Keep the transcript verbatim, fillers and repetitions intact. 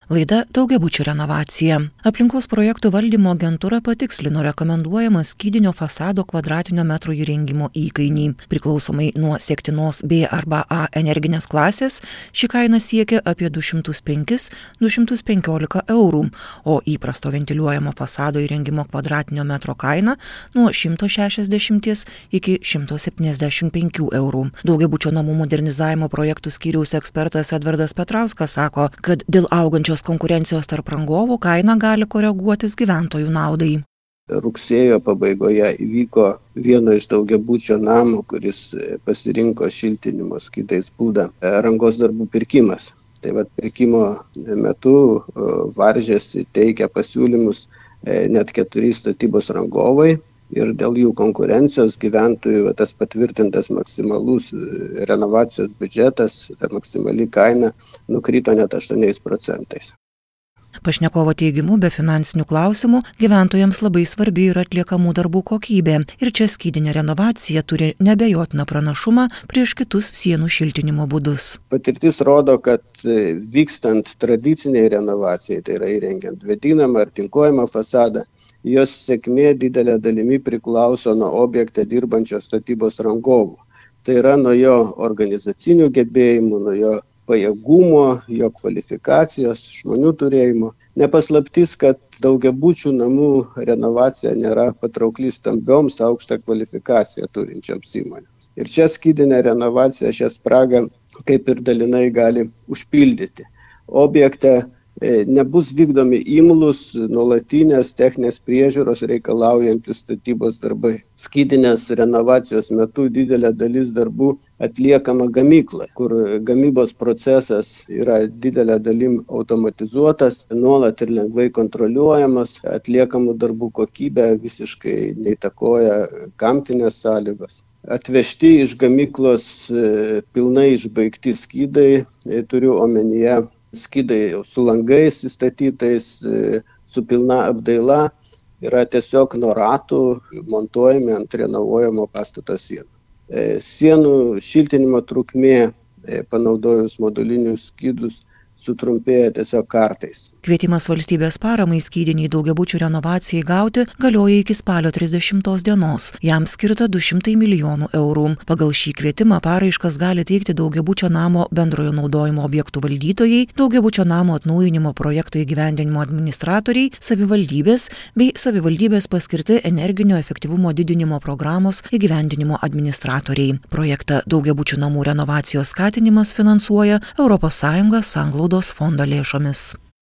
Laida daugiabučių renovacija. Aplinkos projektų valdymo agentūra patikslino rekomenduojamą skydinio fasado kvadratinio metro įrengimo įkainį. Priklausomai nuo siektinos B arba A energinės klasės, ši kaina siekia apie du šimtus penkis iki du šimtus penkiolika eurų, o įprasto ventiliuojamo fasado įrengimo kvadratinio metro kaina nuo šimto šešiasdešimties iki šimto septyniasdešimt penkių eurų. Daugiabučio namų modernizavimo projektų skyriaus ekspertas Edvardas Petrauskas sako, kad dėl augančios konkurencijos tarp rangovų kaina gali koreguotis gyventojų naudai. Rugsėjo pabaigoje įvyko vieno iš daugiabučio namų, kuris pasirinko šiltinimo skydais būdą, rangos darbų pirkimas. Tai vat pirkimo metu varžėsi, teikia pasiūlymus net keturi statybos rangovai ir dėl jų konkurencijos gyventojų tas patvirtintas maksimalus renovacijos biudžetas, ta maksimali kaina nukrito net aštuoniais procentais. Pašnekovo teigimu, be finansinių klausimų gyventojams labai svarbi yra atliekamų darbų kokybė ir čia skydinė renovacija turi neabejotiną pranašumą prieš kitus sienų šiltinimo būdus. Patirtis rodo, kad vykstant tradiciniai renovacijai, tai yra įrengiant vėdinamą ar tinkuojamą fasadą, jos sėkmė didelė dalimi priklauso nuo objekte dirbančio statybos rangovų. Tai yra nuo jo organizacinių gebėjimų, nuo jo pajėgumo, jo kvalifikacijos, žmonių turėjimo. Nepaslaptis, kad daugiabučių namų renovacija nėra patraukli stambioms aukštą kvalifikaciją turinčioms įmonėms. Ir čia skydinė renovacija šią spragą kaip ir dalinai gali užpildyti. Objekte nebus vykdomi imlūs, nuolatinės techninės priežiūros reikalaujantis statybos darbai. Skydinės renovacijos metu didelė dalis darbų atliekama gamykloje, kur gamybos procesas yra didelė dalim automatizuotas, nuolat ir lengvai kontroliuojamas, atliekamų darbų kokybę visiškai neįtakoja gamtinės sąlygos. Atvežti iš gamyklos pilnai išbaigti skydai, turiu omenyje skydai jau su langais įstatytais, su pilna apdaila, yra tiesiog nuo ratų montuojami ant renovuojamo pastato sienų. Sienų šiltinimo trukmė, panaudojus modulinius skydus, sutrumpėja tiesiog kartais. Kvietimas valstybės paramai skydiniai daugiabučių renovacijai gauti galioja iki spalio trisdešimtos dienos. Jam skirta du šimtai milijonų eurų. Pagal šį kvietimą paraiškas gali teikti daugiabučio namo bendrojo naudojimo objektų valdytojai, daugiabučio namo atnaujinimo projekto įgyvendinimo administratoriai, savivaldybės bei savivaldybės paskirti energinio efektyvumo didinimo programos įgyvendinimo administratoriai. Projektą daugiabučių namų renovacijos skatinimas finansuoja Europos Sąjunga sanglaudos fondo lėšomis.